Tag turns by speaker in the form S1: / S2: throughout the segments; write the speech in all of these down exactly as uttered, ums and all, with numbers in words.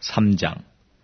S1: 삼 장.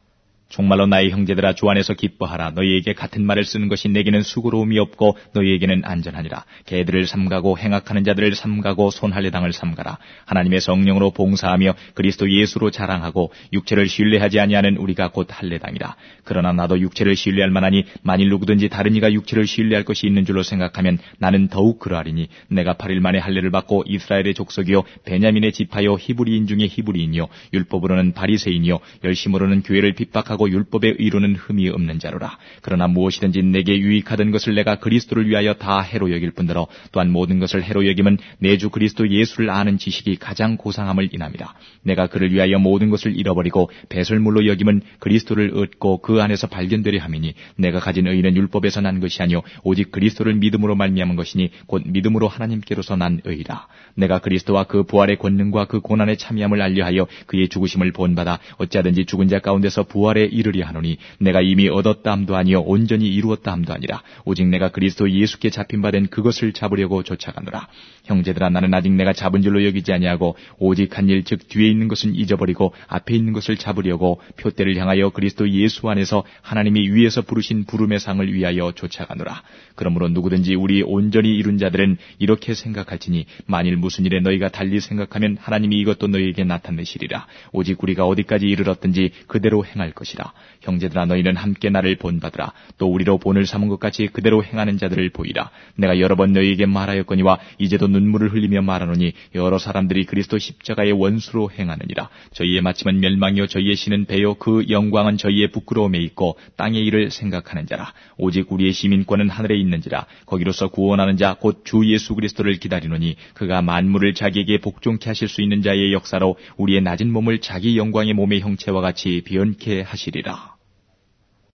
S1: 정말로 나의 형제들아 주 안에서 기뻐하라. 너희에게 같은 말을 쓰는 것이 내게는 수고로움이 없고 너희에게는 안전하니라. 개들을 삼가고 행악하는 자들을 삼가고 손할례당을 삼가라. 하나님의 성령으로 봉사하며 그리스도 예수로 자랑하고 육체를 신뢰하지 아니하는 우리가 곧 할례당이라. 그러나 나도 육체를 신뢰할 만하니 만일 누구든지 다른 이가 육체를 신뢰할 것이 있는 줄로 생각하면 나는 더욱 그러하리니 내가 팔 일 만에 할례를 받고 이스라엘의 족속이요 베냐민의 지파요 히브리인 중에 히브리인이요 율법으로는 바리새인이요 열심으로는 교회를 핍박하고 율법의 의로는 흠이 없는 자로라. 그러나 무엇이든지 내게 유익하던 것을 내가 그리스도를 위하여 다 해로 여길 뿐더러 또한 모든 것을 해로 여김은 내 주 그리스도 예수를 아는 지식이 가장 고상함을 인함이라. 내가 그를 위하여 모든 것을 잃어버리고 배설물로 여김은 그리스도를 얻고 그 안에서 발견되려 함이니 내가 가진 의는 율법에서 난 것이 아니요 오직 그리스도를 믿음으로 말미암은 것이니 곧 믿음으로 하나님께로서 난 의라. 내가 그리스도와 그 부활의 권능과 그 고난의 참여함을 알려하여 그의 죽으심을 본받아 어찌하든지 죽은 자 가운데서 부활에 이르리 하노니 내가 이미 얻었다 함도 아니요 온전히 이루었다 함도 아니라 오직 내가 그리스도 예수께 잡힌 바 된 그것을 잡으려고 쫓아가노라. 형제들아 나는 아직 내가 잡은 줄로 여기지 아니하고 오직 한 일 즉 뒤에 있는 것은 잊어버리고 앞에 있는 것을 잡으려고 표대를 향하여 그리스도 예수 안에서 하나님이 위에서 부르신 부름의 상을 위하여 쫓아가노라. 그러므로 누구든지 우리 온전히 이룬 자들은 이렇게 생각할지니 만일 무슨 일에 너희가 달리 생각하면 하나님이 이것도 너희에게 나타내시리라. 오직 우리가 어디까지 이르렀든지 그대로 행할 것이라. 형제들아 너희는 함께 나를 본받으라. 또 우리로 본을 삼은 것 같이 그대로 행하는 자들을 보이라. 내가 여러 번 너희에게 말하였거니와 이제도 눈물을 흘리며 말하노니 여러 사람들이 그리스도 십자가의 원수로 행하느니라. 저희의 마침은 멸망이요 저희의 신은 배요 그 영광은 저희의 부끄러움에 있고 땅의 일을 생각하는 자라. 오직 우리의 시민권은 하늘에 있는지라. 거기로서 구원하는 자 곧 주 예수 그리스도를 기다리노니 그가 만물을 자기에게 복종케 하실 수 있는 자의 역사로 우리의 낮은 몸을 자기 영광의 몸의 형체와 같이 변케 하시리라.